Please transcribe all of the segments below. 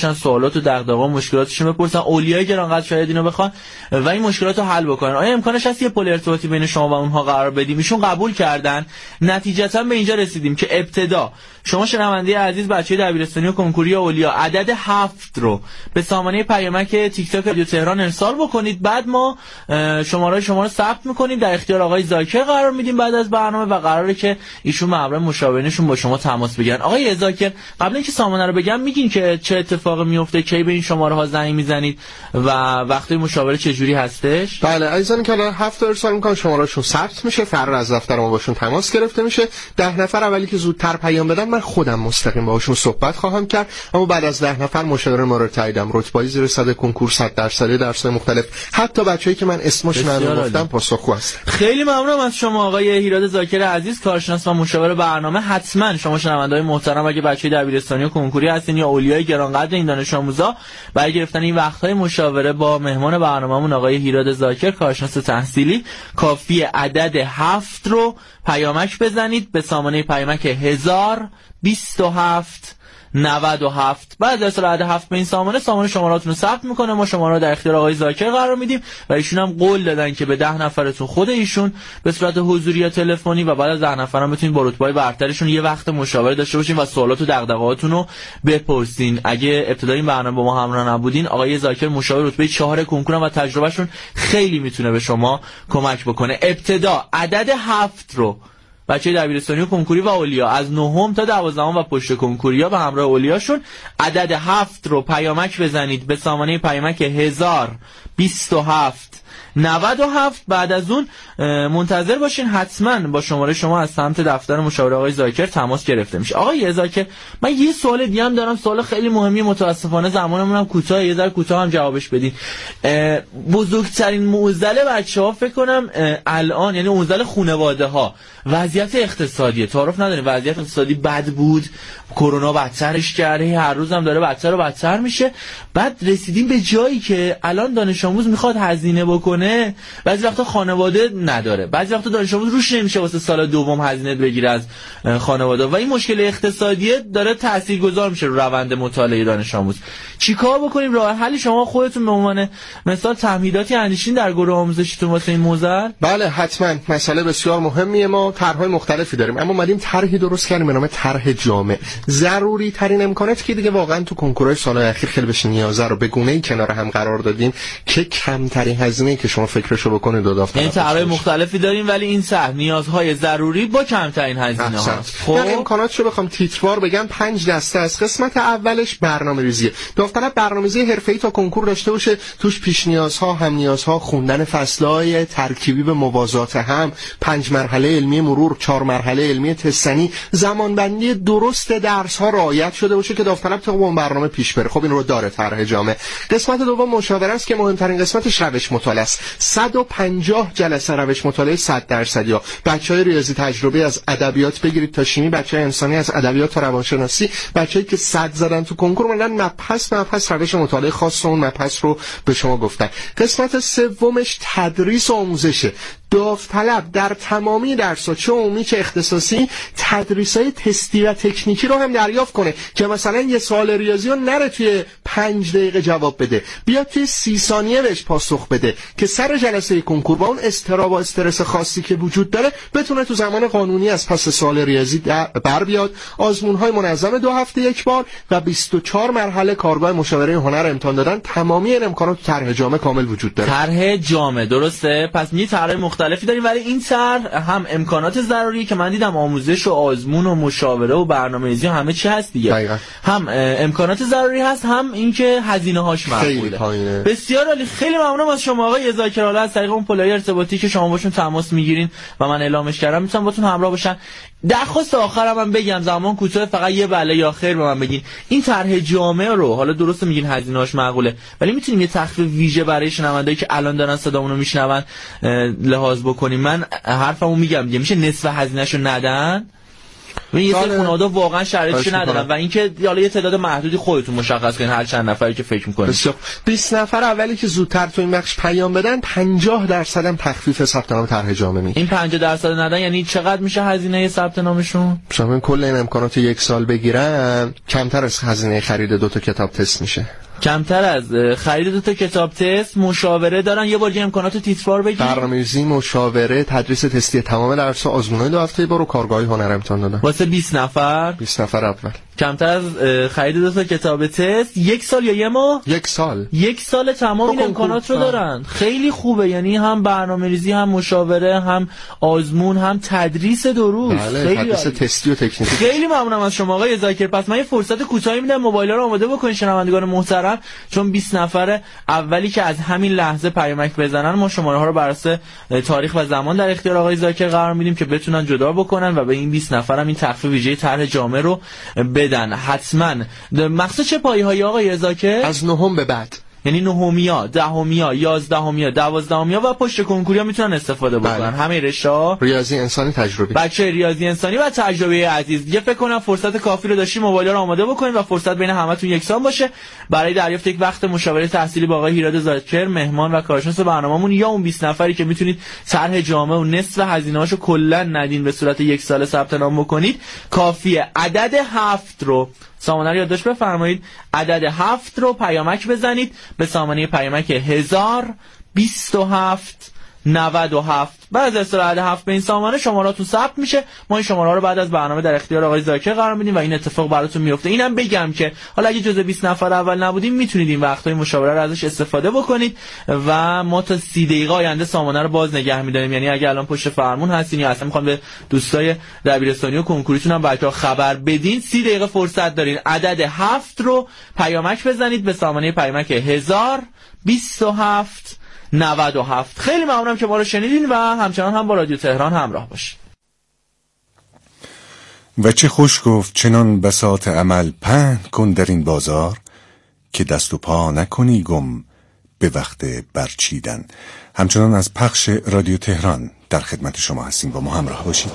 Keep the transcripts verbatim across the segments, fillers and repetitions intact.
بشن، سوالات و دغدغه و مشکلاتشون بپرسن، اولیای گرانقدر شاید اینو بخوان و این مشکلات رو حل بکنن. آیا امکانش هست یه پل ارتباطی بین شما و اونها قرار بدیم؟ ایشون قبول کردن. نتیجتا به اینجا رسیدیم که ابتدا شما شنونده عزیز بچه دبیرستانی و کنکوری اولیا عدد هفت رو به سامانه پیامک تیک تاک رادیو تهران ارسال بکنید. بعد ما شماره شما رو ثبت می‌کنیم، در اختیار آقای زاکر قرار میدیم بعد از برنامه و قراره که ایشون مبرم مشاورینشون با شما تماس بگیرن. آقای زاکر قبل اینکه سامانه رو بگم میگین که چه اتفاقی میفته، کی به این شماره ها زنگ میزنید و وقتی مشاوره چه جوری هستش؟ بله عزیزان که الان هفت ارسال میکنن شمارهشون ثبت میشه، فرار از دفتر ما باشون تماس گرفته میشه. ده نفر اولی که زودتر پیام بدن من خودم مستقیم باهاشون صحبت خواهم کرد، اما بعد از ده نفر مشاور مورد تاییدم رتبه‌ای زیر صد کنکور صد درصدی درس‌های مختلف حتی بچه‌ای که من اسمشون رو گفتم پاسخگو هستن. خیلی ممنونم از شما آقای هیراد زاکر عزیز، کارشناس و مشاور برنامه. حتما شما شنونده‌های محترم اگه بچه‌ی دبیرستانی و کنکوری هستین یا اولیای گرانقدر این دانش آموزا، برای گرفتن این وقت‌های مشاوره با مهمان برنامه‌مون آقای هیراد زاکر کارشناس تحصیلی، کافی عدد هفت رو پیامک بزنید به سامانه پیامک هزار و بیست و هفت نود و هفت. بعد از ارسال عدد هفت به این سامانه، سامانه شماراتون رو ثبت میکنه، ما شما رو در اختیار آقای زاکر قرار میدیم و ایشون هم قول دادن که به ده نفرتون خود ایشون به صورت حضوری یا تلفنی و بعد از ده نفرم بتونید با رتبه‌های برترشون یه وقت مشاوره داشته باشین و سوالات و دغدغه‌هاتون رو بپرسین. اگه ابتدای این برنامه با ما همراه نبودین، آقای زاکر مشاور رتبه چهار کنکورن و تجربهشون خیلی میتونه به شما کمک بکنه. ابتدا عدد هفت رو بچه دبیرستانی و کنکوری و اولیا از نهم تا دوازدهم و پشت کنکوریا به همراه اولیاشون عدد هفت رو پیامک بزنید به سامانه پیامک هزار و بیست و هفت نود و هفت. بعد از اون منتظر باشین، حتما با شماره شما از سمت دفتر مشاوره آقای زاکر تماس گرفته میشه. آقای زاکر من یه سوال دیگه هم دارم، سوال خیلی مهمی، متاسفانه زمانمون هم کوتاه، یه ذره کوتاه هم جوابش بدین. بزرگترین معضل بچه‌ها فکر کنم الان، یعنی معضل خانواده ها، وضعیت اقتصادی. تعارف نداریم وضعیت اقتصادی بد بود، کرونا بدترش کرده، هر روز هم داره بدتر و بدتر میشه. بعد رسیدیم به جایی که الان دانش آموز میخواد هزینه بکنه، بعضی وقتا خانواده نداره، بعضی وقتا دانش آموز روش نمیشه واسه سال دوم هزینه بگیره از خانواده و این مشکل اقتصادی داره تاثیرگذار میشه رو روند مطالعه دانش آموز. چیکار بکنیم؟ راه حلی شما خودتون به عنوان مثال تمهیداتی اندیشین در گروه آموزشیتون واسه این موضوع؟ بله حتما، مسئله بسیار مهمیه. ما طرح‌های مختلفی داریم اما اومدیم طرحی درست کردیم به نام طرح جامع. ضروری ترین امکاناتی که دیگه واقعا تو کنکورهای سال‌های اخیر خیلی بهش نیازه رو به گونه‌ای کنار هم قرار دادیم که کمترین هزینه‌ای که شما فکرشو بکنید دو دفتر. این طرح‌های مختلفی داریم ولی این طرح نیازهای ضروری با کمترین هزینه ها. خب امکاناتشو بخوام تیتروار بگم پنج دسته است. قسمت اولش برنامه‌ریزی. داوطلب برنامه‌ریزی حرفه‌ای تا کنکور داشته باشه، توش پیش نیازها، هم نیازها، خوندن فصل‌های ترکیبی به موازات هم، پنج مرحله علمی مرور، چهار مرحله علمی تستنی، زمانبندی درست درس‌ها رعایت شده باشه که داوطلب طبق اون برنامه پیش بره. خب این رو داره طرح جامع. قسمت دوم مشاوره است که مهمترین قسمتش روش مطالعه است. صد و پنجاه جلسه روش مطالعه صد درصدی ها. بچهای ریاضی تجربه از ادبیات بگیرید تا شیمی، بچهای انسانی از ادبیات تا روانشناسی، بچه‌ای که صد زدن تو کنکور اومدن مبحث مبحث روش مطالعه خاص اون مبحث رو به شما گفتن. قسمت سومش تدریس و آموزشه. داوطلب در تمامی درس‌ها چه عمومی چه اختصاصی تدریس‌های تستی و تکنیکی رو هم دریافت کنه که مثلا یه سوال ریاضی رو نره توی پنج دقیقه جواب بده، بیاد توی سی ثانیه بهش پاسخ بده که سر جلسه کنکور با اون اضطراب و استرس خاصی که وجود داره بتونه تو زمان قانونی از پس سوال ریاضی بر بیاد. آزمون‌های منظم دو هفته یک بار و بیست و چهار مرحله کارگاه مشاوره هنر امتحان دادن. تمامی این امکانات تو طرح جامع کامل وجود داره. طرح جامع درسته؟ پس می طرح مختلفی داریم ولی این طرح هم امکانات ضروری که من دیدم آموزش و آزمون و مشاوره و برنامه‌ریزی همه چی هست دیگه. دقیقاً. هم امکانات ضروری هست، هم اینکه هزینه‌هاش معقوله. بسیار عالی. خیلی ممنونم از شما آقای زاکر. حالا از طریق اون پلای ارتباطی که شما باشون تماس میگیرین و من اعلامش کردم میتونم باتون همراه باشن. درخواست آخرم من بگم، زمان کوتاه، فقط یه بله یا خیر به من بگین. این طرح جامع رو حالا درست میگین هزینه‌اش معقوله ولی میتونیم یه تخفیف ویژه برای شنوندهایی که الان دارن صدامون رو میشنون لحاظ بکنیم؟ من حرفمو میگم دیگه، میشه نصف هزینه‌شو ندن؟ یه سری خانواده واقعا شرایطش ندارن و اینکه حالا یه تعداد محدودی خودتون مشخص کنین هر چند نفری که فکر می‌کنید. بیست نفر اولی که زودتر تو این بخش پیام بدن پنجاه درصد هم تخفیف ثبت نام طرح جامعه میگیره. این پنجاه درصد ندن یعنی چقدر میشه هزینه ثبت نامشون؟ شما کل این امکانات یک سال بگیرن کمتر از هزینه خرید دو تا کتاب تست میشه. کمتر از خرید دو تا کتاب تست، مشاوره دارن. یه بار دیگه امکانات تیتروار بگید. برنامه‌ریزی، مشاوره، تدریس تستی تمام درس‌ها، آزمون‌های دو هفته برو کارگاه هنر امتحان دادن. واسه بیست نفر؟ بیست نفر اول. کمتر از خرید دو تا کتاب تست، یک سال یا یه ماه؟ یک سال. یک سال تمام این امکانات رو دارن. خیلی خوبه، یعنی هم برنامه‌ریزی، هم مشاوره، هم آزمون، هم تدریس دو روز. بله، خیلی تدریس تستی و تکنیکی. خیلی ممنونم از شما آقای ذاکر. پس من یه فرصت کوتاهی میدم موبایل‌ها رو آماده بکنید شنوندگان محترم، چون بیست نفر اولی که از همین لحظه پیامک بزنن ما شماره ها رو بر اساس تاریخ و زمان در اختیار آقای ذاکر قرار میدیم که بتونن جدا بکنن و به این بیست نفر هم این تخفیف ویژه طرح جامعه رو بدن. حتما مقصد چه پایه‌هایی آقای ذاکر؟ از نهم به بعد، یعنی نهمیا، دهمیا، یازدهمیا، دوازدهمیا و پشت کنکوریا میتونن استفاده بکنن. بله. همه رشته‌ها ریاضی انسانی تجربی. بچه ریاضی انسانی و تجربه عزیز. یه فکر کنم فرصت کافی رو داشتیم موبایل رو آماده بکنید و فرصت بین همتون یکسان باشه برای دریافت یک وقت مشاوره تحصیلی با آقای هیراد ذاکر، مهمان و کارشناس برنامه‌مون، یا اون بیست نفری که میتونید طرح جامعه و نصف هزینه‌هاشو کلا ندین به صورت یک سال ثبت نام بکنید. کافیه عدد هفت رو سامانه رو یادداشت بفرمایید، عدد هفت رو پیامک بزنید به سامانه پیامک هزار بیست و هفت نود و هفت. بعد از عدد هفت به این سامانه شماراتون ثبت میشه. ما این شماره ها رو بعد از برنامه در اختیار آقای ذاکر قرار میدیم و این اتفاق براتون میفته. اینم بگم که حالا اگه جزء بیست نفر اول نبودیم میتونید این وقتای مشاوره رو ازش استفاده بکنید و ما تا سی دقیقه آینده سامانه رو باز نگه می‌داریم. یعنی اگه الان پشت فرمون هستین یا اصلا میخوان به دوستای دبیرستانی و کنکوریتون هم بچه‌ها خبر بدین، سی دقیقه فرصت دارین. عدد هفت رو پیامک بزنید به سامانه پیامک هزار بیست و هفت نود و هفت. خیلی ممنونم که ما رو شنیدین و همچنان هم با رادیو تهران همراه باشید. و چه خوش گفت چنان بساط عمل پهن کن در این بازار که دست و پا نکنی گم به وقت برچیدن. همچنان از پخش رادیو تهران در خدمت شما هستیم، با ما همراه باشید.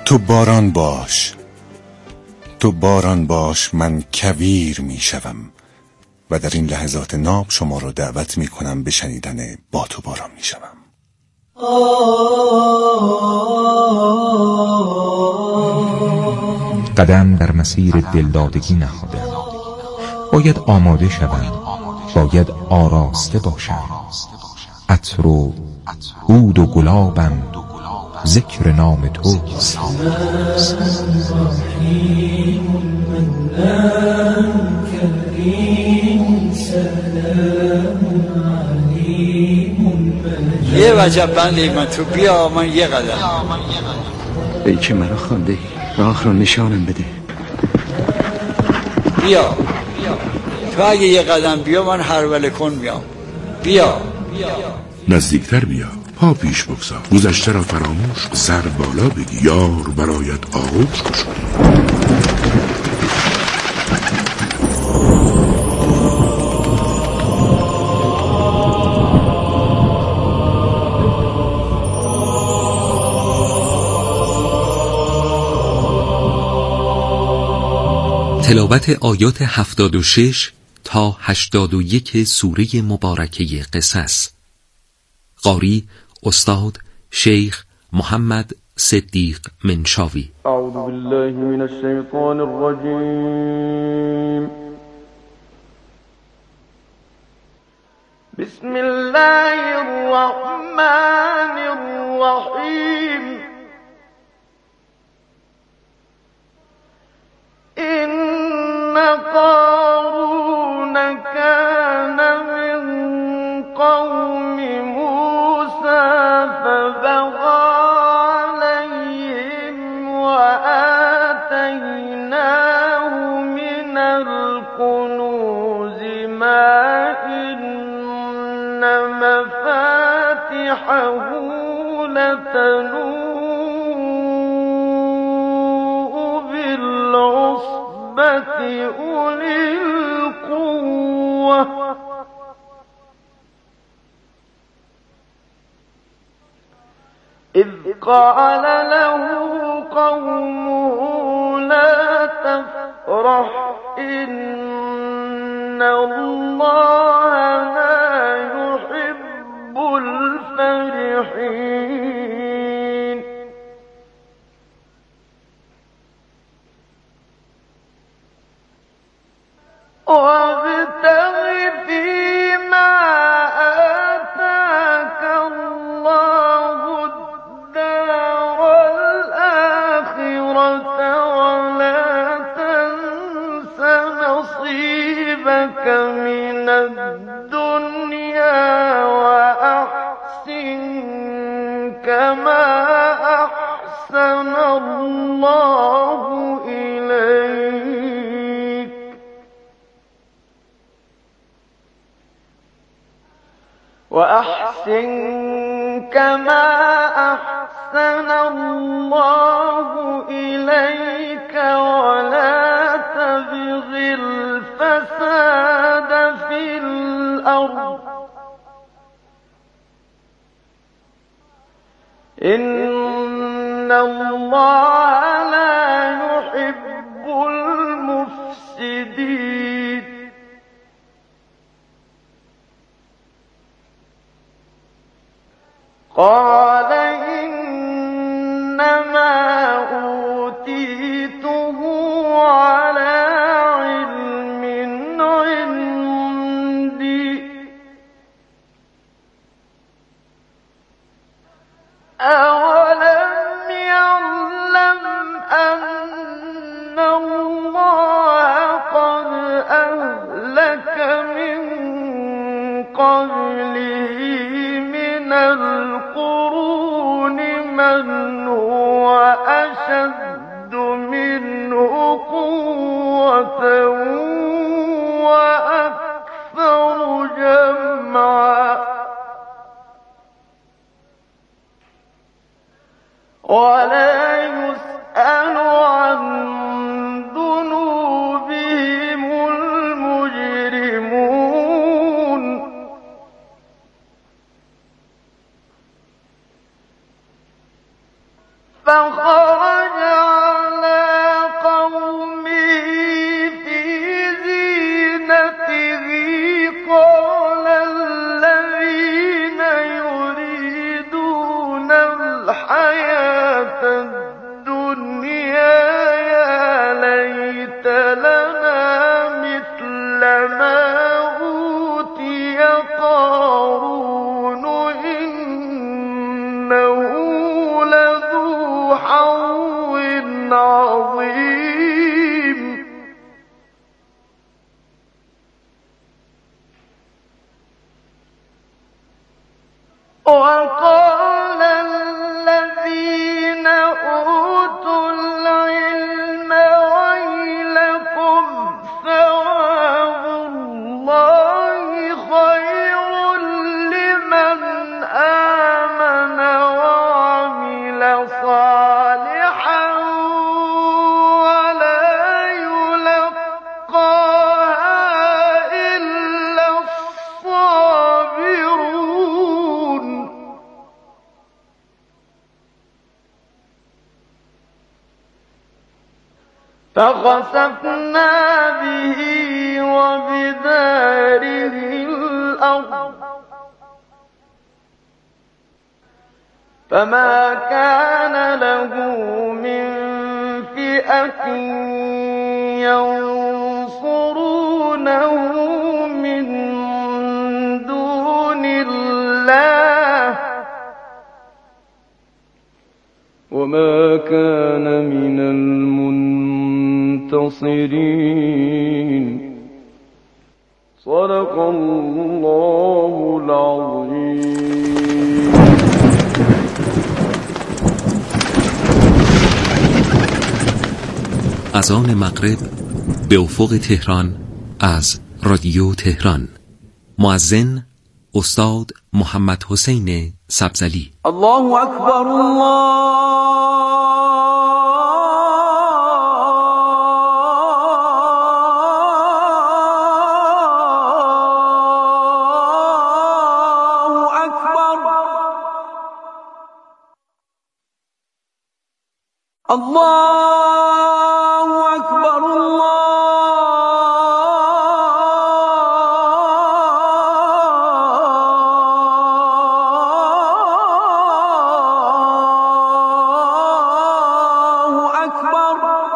تو باران باش، تو باران باش، من کویر می شوم و در این لحظات ناب شما را دعوت می کنم به شنیدن با تو باران می شوم. قدم در مسیر دلدادگی نهادم، باید آماده شوم، باید آراسته باشم. عطر و عود و گلابم ذکر نام توست. یه وجب بندی من تو بیا من یه قدم. ای که مرا خوانده راه رو نشانم بده. بیا تو اگه یه قدم بیا من هر وله کن میام. بیا نزدیکتر بیا، پا پیش بگذار، گذشته را فراموش، سر بالا بگی، یار برایت آغوش گشود. تلاوت آیات هفتاد و شش تا هشتاد و یک سوره مبارکه قصص. قاری استاد شیخ محمد صدیق منشاوی. اعوذ بالله من الشیطان الرجیم. بسم الله الرحمن الرحیم. إن قارون كان من قوم موسى فبغى عليهم وآتيناه من الكنوز ما إن مفاتحه لتنوء بالعصبة أولي القوة إذ قال له قومه لا تفرح إن الله لا يحب الفرحين. وابتغ فيما آتاك الله الدار الآخرة ولا تنس نصيبك من الدنيا وأحسن كما أحسن الله إليك وأحسن كما أحسن الله إليك ولا تبغ الفساد في الأرض إن الله لا يحب المفسدين. قال إنما أوتيته على علم عندي أولم يعلم أن الله قد أهلك من قبله من القرون من هو أشد منه قوة وأكثر جمعا ولا يسأل عن ذنوبهم المجرمون. فخرج إنه لذو حظ عظيم وقال الذين أوتوا العلم ويلكم ثواب الله خير لمن آمن وعمل صالحا ولا يلقاها إلا الصابرون فخسفنا به وبداره الأرض فما كان له من فئة ينصرونه من دون الله وما كان من المنتصرين صدق الله العظيم. اذان مغرب به افق تهران از رادیو تهران. مؤذن استاد محمد حسین سبزلی. الله اکبر الله الله أكبر الله أكبر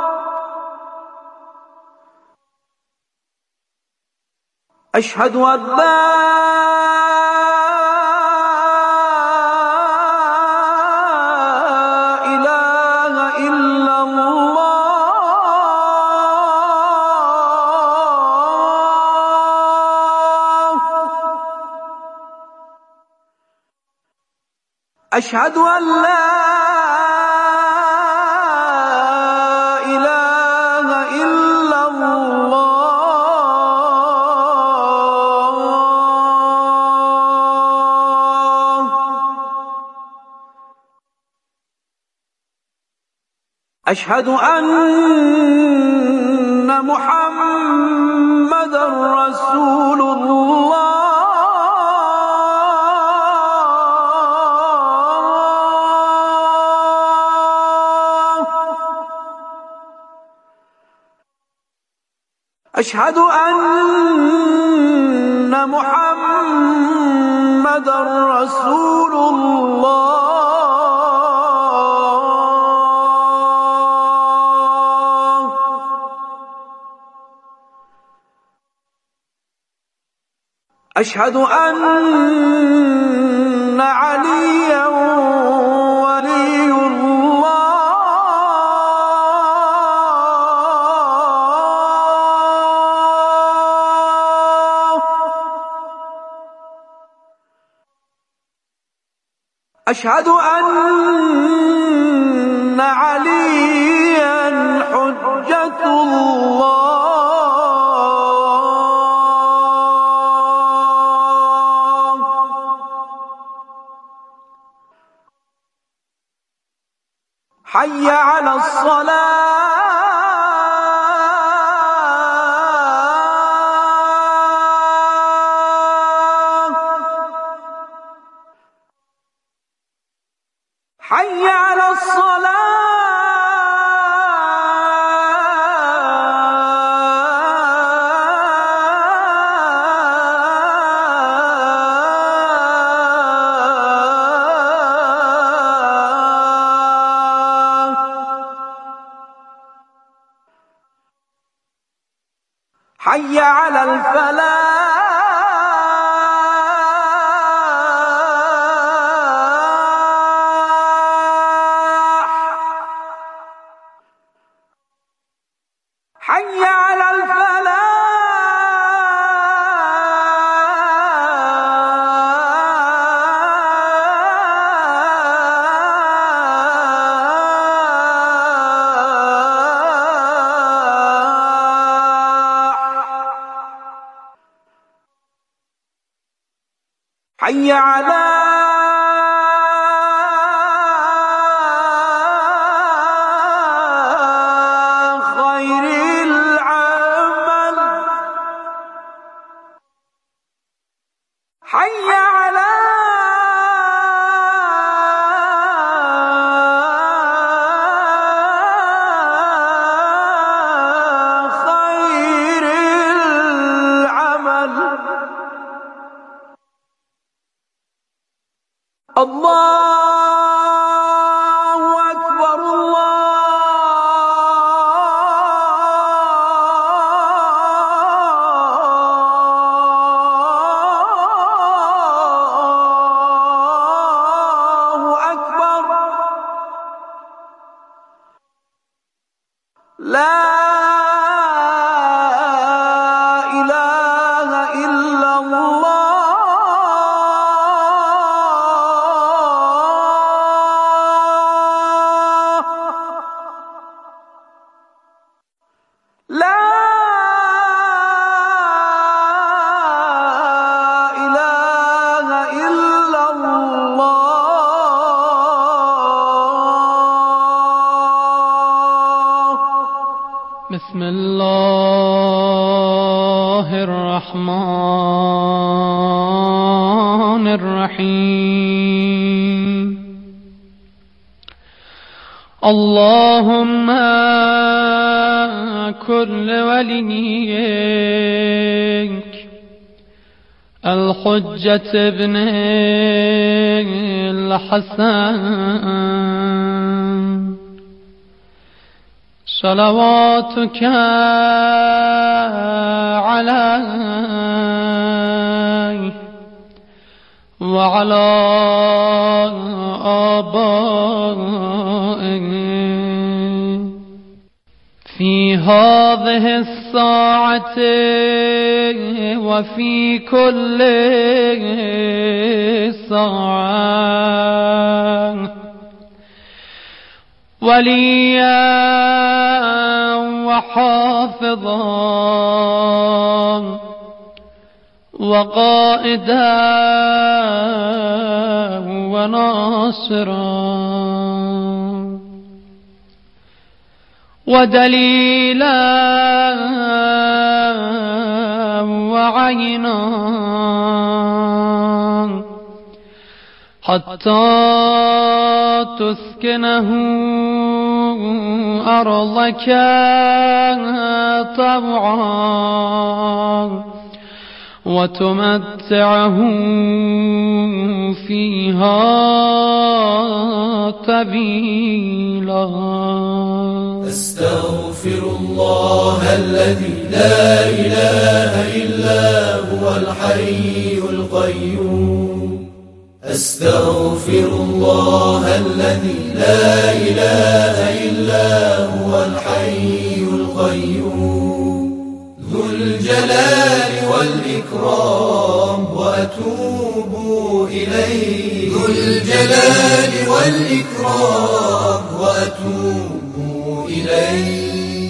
أشهد أن لا أشهد أن لا إله إلا الله أشهد أن محمدًا رسول الله أشهد أن محمدًا رسول الله أشهد أن عليًا ولي أشهد أن عليا حجة الله حي على الصلاة حي على الصلاة حي على الفلاح حي على خير العمل حي على خير العمل الله أكبر الله أكبر لا إله إلا الله لا إله إلا الله بسم الله الرحمن الرحيم اللهم كل وليك الحجة ابن الحسن صلواتك عليه وعلى آبائه في هذه الساعة وفي كل ساعة وليا وحافظا وقائدا وناصرا ودليلا وعينا حتى تسكنه أرضك طوعا وتمتعه فيها طويلا. أستغفر الله الذي لا إله إلا هو الحي القيوم. أستغفر الله الذي لا إله إلا هو الحي القيوم ذو الجلال والإكرام وأتوب إليه ذو الجلال والإكرام وأتوب إليه.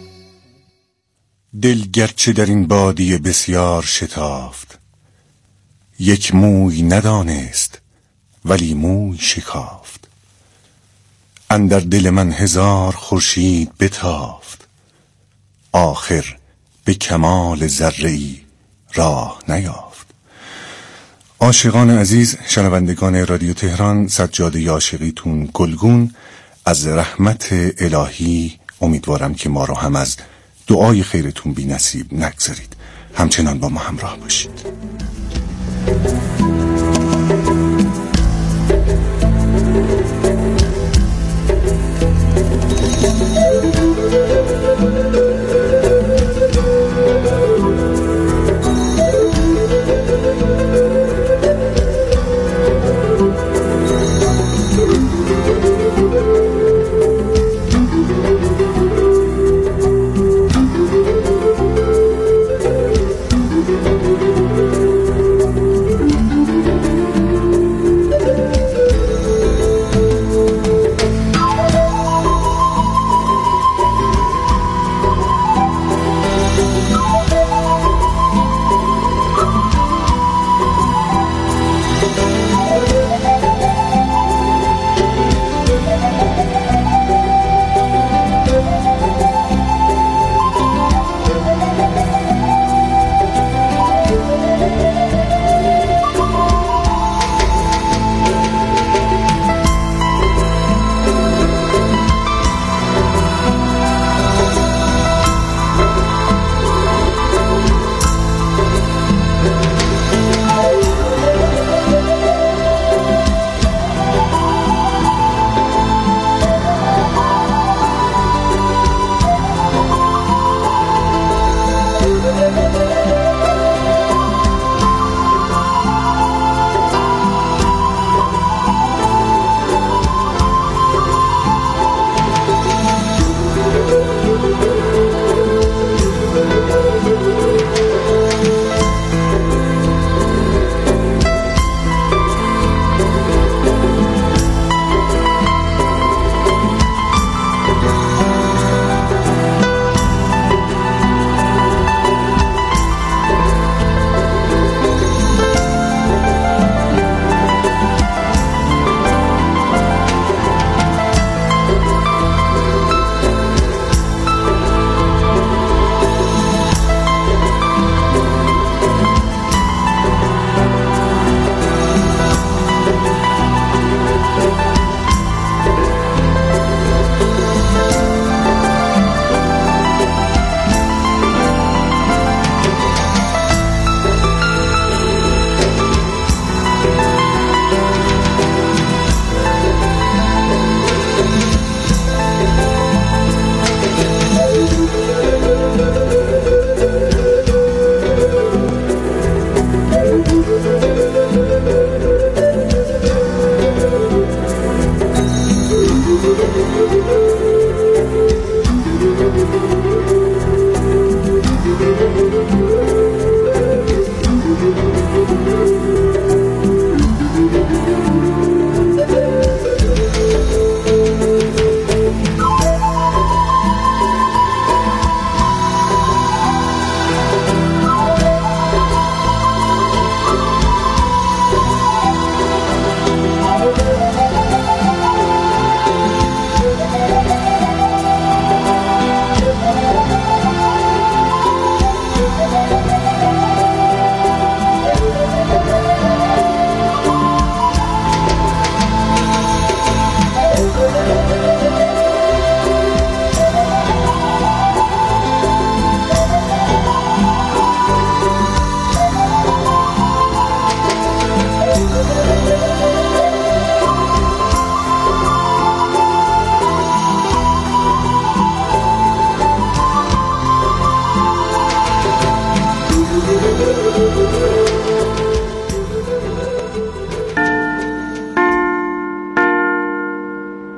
دل گرچه در این بادیه بسیار شتافت، یک موی ندانست ولی موی شکافت. اندر دل من هزار خورشید بتافت، آخر به کمال ذره‌ای راه نیافت. عاشقان عزیز، شنوندگان رادیو تهران، سجاده عاشقیتون گلگون. از رحمت الهی امیدوارم که ما رو هم از دعای خیرتون بی نصیب نگذارید. همچنان با ما همراه باشید.